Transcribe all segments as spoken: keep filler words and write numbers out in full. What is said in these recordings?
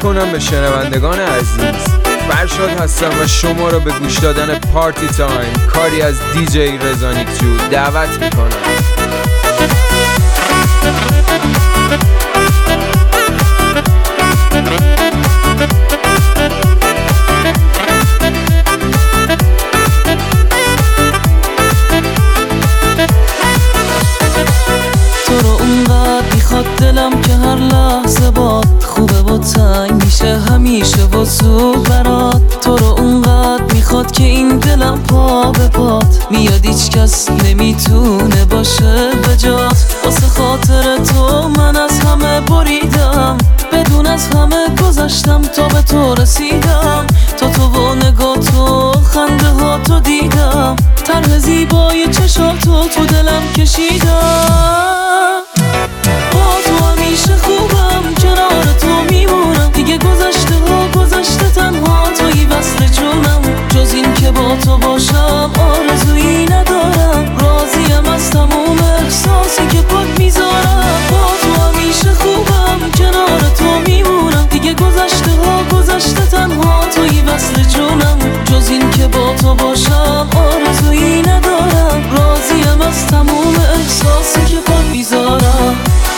میکنم به شنوندگان عزیز. فرشاد هستم و شما را به گوش دادن پارتی تایم، کاری از دیجی رضا نیکجو دعوت میکنم. دلم که هر لحظه باد خوبه و تنگ میشه همیشه و زود برات. تو رو اونقدر میخواد که این دلم پا به پات میاد، هیچ کس نمیتونه باشه به جات. واسه خاطر تو من از همه بریدم، بدون از همه گذشتم تا به تو رسیدم. تا تو و نگاه تو خنده ها تو دیدم، طرح زیبای چشاتو تو دلم کشیدم. با تو همیشه خوبم، کنار تو میمونم. دیگه گذشته ها گذشته، تنها توی وصل جونم. جز این که با تو باشم آرزویی ندارم، راضیم از تموم احساسی که پات میذارم. با تو همیشه خوبم، کنار تو میمونم. دیگه گذشته ها گذشته، تنها توی وصل جونم. جز این که با تو باشم آرزویی ندارم، راضیم از تموم احساسی که پات میذارم.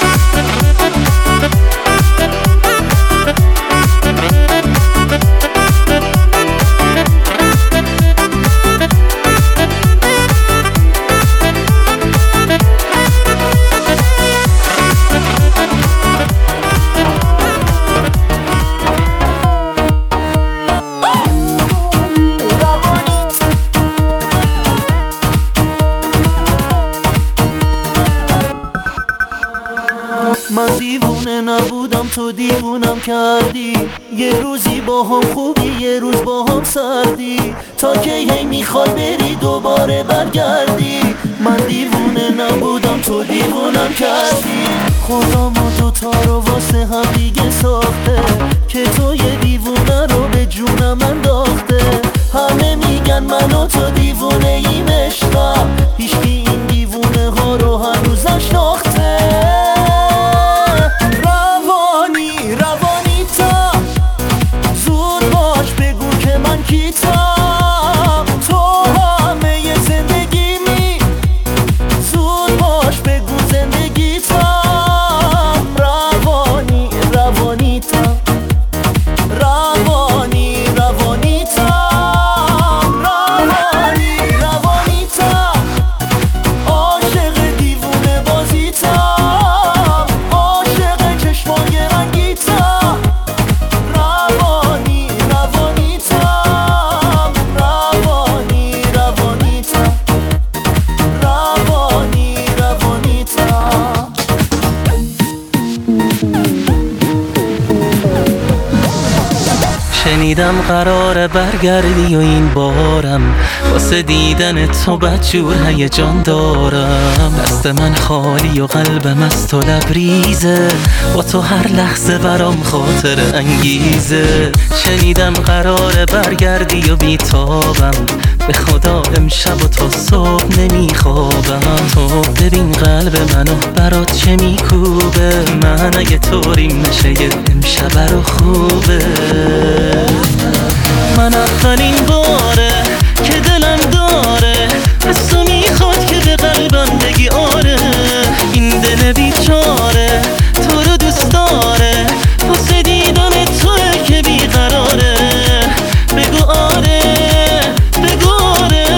من دیوونه نبودم، تو دیوونم کردی. یه روزی با هم خوبی، یه روز با هم سردی. تا که هی میخوای بری دوباره برگردی. من دیوونه نبودم، تو دیوونم کردی. خدا ما دوتا رو واسه هم دیگه ساخته، که تو یه دیوونه رو به جونم انداخته. همه میگن من و تو دیوونه ایم عشقم، هیچکی این دیوونه ها رو هنوز نشناخته. شنیدم قراره برگردی و این بارم واسه دیدن تو بدجور هیجان دارم. دست من خالی و قلبم از تو لبریزه، با تو هر لحظه برام خاطر انگیزه. شنیدم قراره برگردی و بیتابم، به خدا امشب و تا صبح نمیخوابم. تو ببین قلب منو برات چه میکوبه، من اگه طوریم نشه یه امشب رو خوبه. من اولین باره که دلم داره از تو میخواد که به قلبم بگی آره. این دل بیچاره تو رو دوست داره، واسه دیدن توه که بیقراره. بگو آره بگو آره.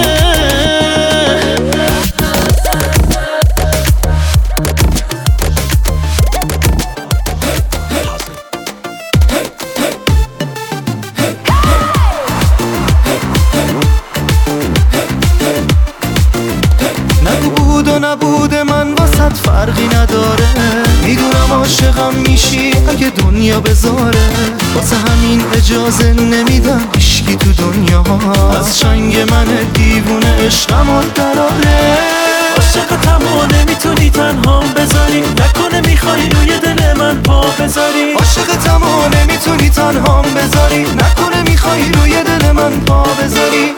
نبوده من واسط فرقی نداره، میدونم عاشقم میشی اگه دنیا بذاره. واسه همین اجازه نمیدم هیچکی تو دنیا از چنگ من دیوونه عشقمو دراره. عاشقتم و نمیتونی تنهام بذاری، نکنه میخوای روی دل من پا بذاری. عاشقتم و نمیتونی تنهام بذاری، نکنه میخوای روی دل من پا بذاری.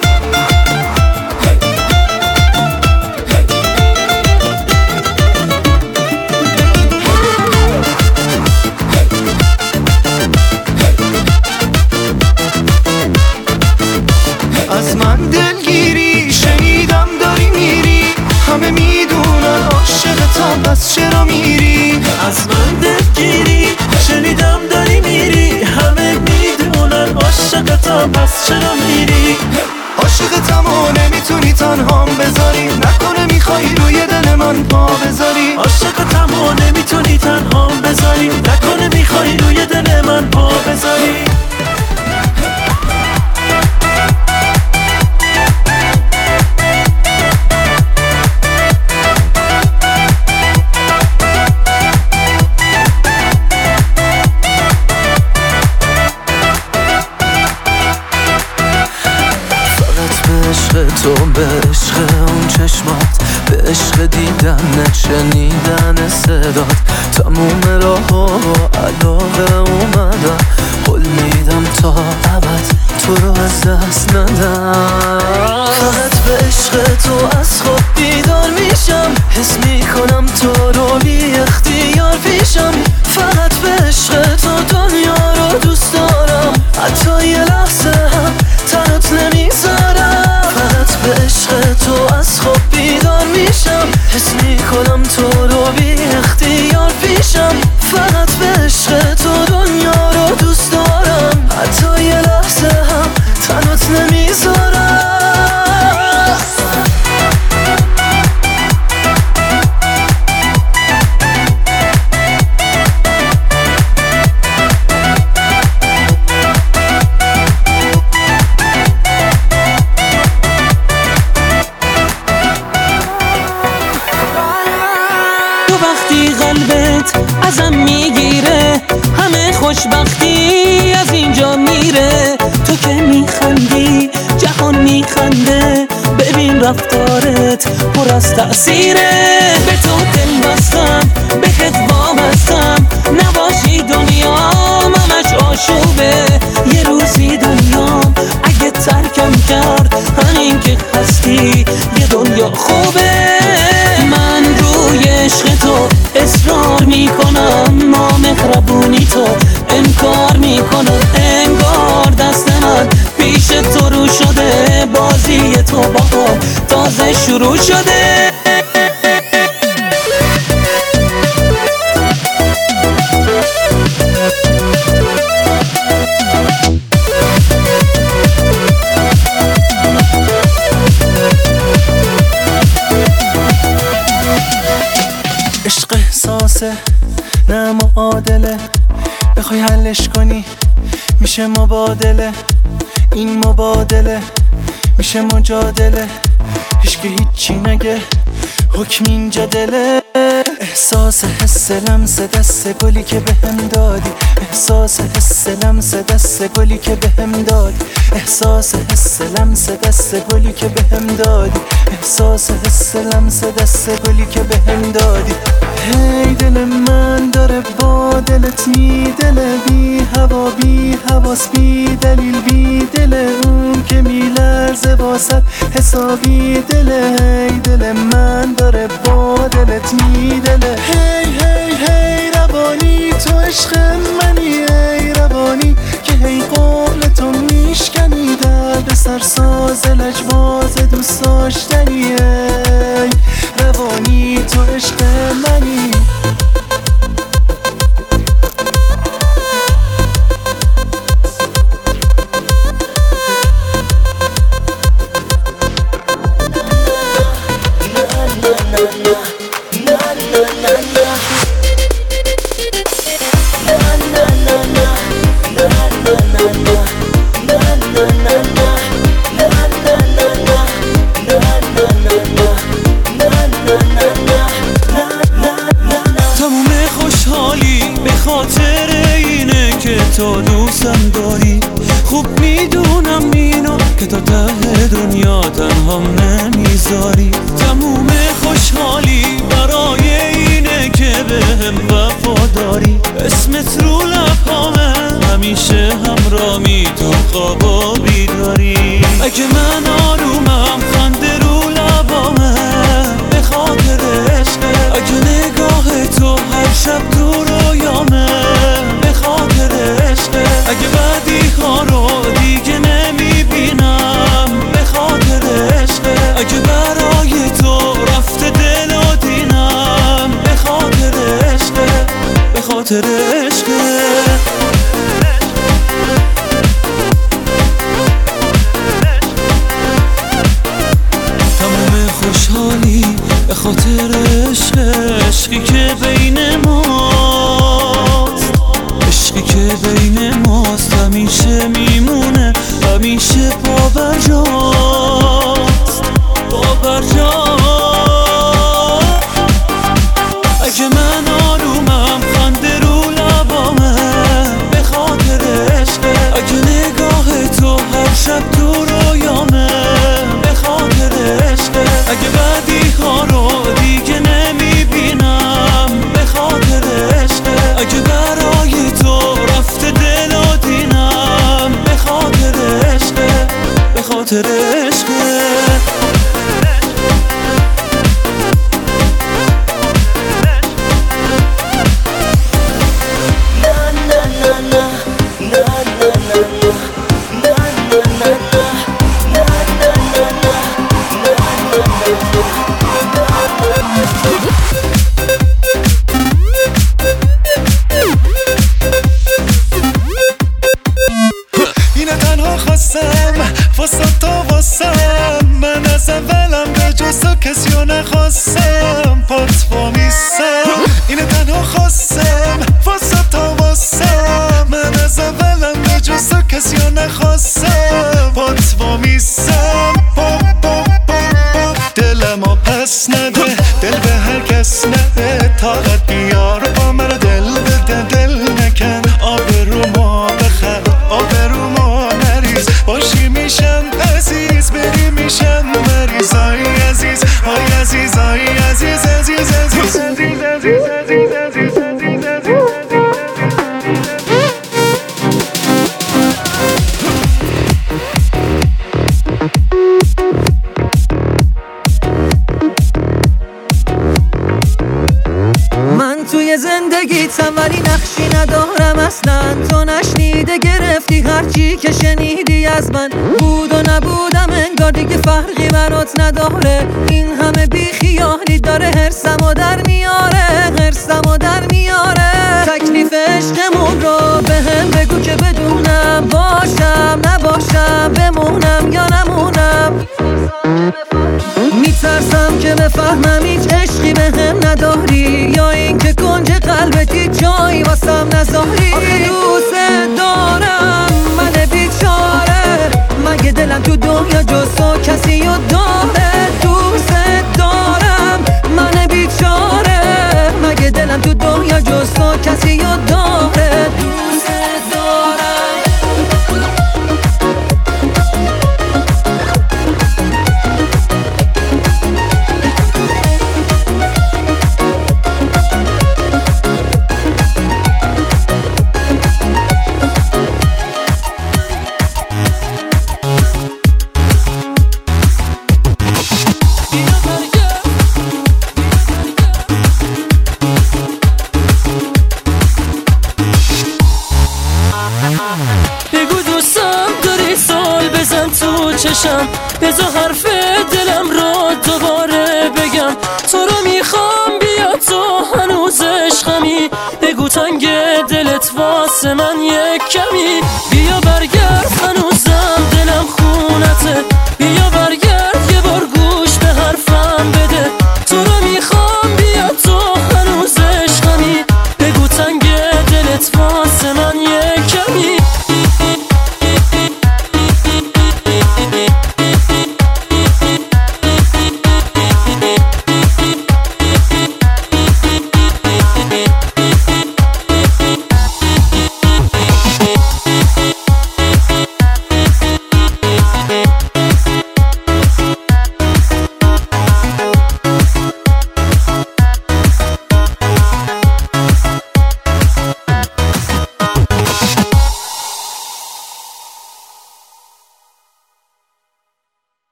همه میدونن عاشقتم، پس چرا میری؟ از من دلگیری شنیدم داری میری، همه میدونن عاشقتم، پس چرا میری؟ عاشقتم و نمیتونی تنهام بذاری، نکنه میخوای روی دل من پا بذاری. عاشقتم و نمیتونی تنهام بذاری، نکنه میخوای روی دل من پا بذاری. تو به عشق اون چشمات، به عشق دیدن شنیدن صدات، تموم راه ها علاقه اومدم، قول میدم تا ابد تو رو از دست ندم. فقط به عشق تو از خود بیدار میشم، حس میکنم تو رو بی اختیار پیشم. فقط به عشق تو دنیا رو دوست دارم، حتی یه لحظه هم تنت نمیذارم. فقط به عشق تو از خواب بیدار میشم، حس میکنم تو رو بی اختیار پیشم. فقط به عشق تو دنیا رو دوست دارم، حتی یه لحظه هم تنت نمیذارم. قلبت ازم میگیره، همه خوشبختی از اینجا میره. تو که میخندی جهان میخنده، ببین رفتارت پر از تأثیره. به تو دل بستم، بهت وابستم، نباشی دنیام همش آشوبه. یه روزی دنیام اگه ترکم کرد، همین که هستی یه دنیا خوبه. من روی عشق تو اصرار میکنم، نامهربونی تو انکار میکنم. انگار دست من پیش تو رو شده، بازی تو با هم تازه شروع شده. عشق احساسه نه معادله، بخوای حلش کنی میشه مبادله. این مبادله میشه مجادله، هیچ که هیچی نگه حکم اینجا دله. احساس حس لمس دست گلی که بهم دادی، احساس حس لمس دست گلی که بهم دادی، احساس حس لمس دست گلی که بهم دادی، احساس حس لمس دست گلی که بهم دادی. هی دل من داره با دلت میدله، بی هوا بی حواس بی دلیل بی دل اون که میلرزه واسد حسابی دله. هی دل من داره با دلت میدله، هی هی هی روانی تو عشق منی، ای روانی که هی قول تو میشکنی، درد سرساز لجواز دوست داشتنی. ای روانی تو عشق منی. تو دوستم داری، خوب میدونم اینو که تا ته دنیا تنهام نمیذاری. تموم خوشحالی برای اینه که بهم وفاداری، اسمت رو لبامه همیشه همرامی تو خوابا بیداری. اگه من آرومم خنده رو لبامه به خاطر عشقه، اگه نگاه تو هر شب تو رویامه به خاطر عشقه، اگه بعدی ها رو دیگه نمیبینم به خاطر عشقه، اگه برای تو رفته خاطر عشقه. تمام خوشحالی به خاطر عشق، عشقی که بین ماست، عشقی که بین ماست همیشه میمونه، همیشه پابرجاست، پابرجاست. اگه من آرومم خنده رو لبامه به خاطر عشقه، اگه نگاه تو هر شب تو رویامه به خاطر عشقه، اگه بدی ها رو دیگه نمیبینم به خاطر عشقه، اگه برای تو رفته دل و دینم به خاطر عشقه، به خاطر عشقه. اینه تنها خواستم واسه تا واسم، من از اولم به جز تو کسی رو نخواستم، پات با میستم. اینه تنها خواستم واسه تا واسم، من از اولم به جز تو کسی رو نخواستم، پات با میستم. پاپ پاپ پاپ دلمو پس نده، دل به هر کس نده، طاقت بیار با من دل بده، دل نکن آبرومو بخر، آبرومو نریز، باشی میشم عزیز، بری میشم مریض. آی عزیز، آی عزیز، آی عزیز، عزیز، عزیز، عزیز، عزیز، عزیز، عزیز، عزیز، عزیز. من توی زندگیتم ولی نقشی ندارم اصلا، تو نشنیده گرفتی هرچی که شنیدی از من، بود و نبودم انگار دیگه فرقی برات نداره، این همه بیخیالی داره هرسمو در میاره، هرسمو در میاره. تکلیف عشقمون رو به هم بگو که بدونم، باشم نباشم، بمونم یا نمونم. میترسم که بفهمم هیچ عشقی به هم نداری، یا اینکه کنج قلبت هیچ جایی واسم نذاری. آخه دوست دارم من بیچاره، مگه دلم تو دنیا جز تو کسی رو داره؟ دوست دارم من بیچاره، مگه دلم تو دنیا جز تو کسی رو داره؟ دوست دارم. بگو دوستم داری سال بزن تو چشم، بذار حرف دلم رو دوباره بگم، تو رو میخوام بیا تو هنوز عشقمی، بگو تنگ دلت واسه من یک کمی.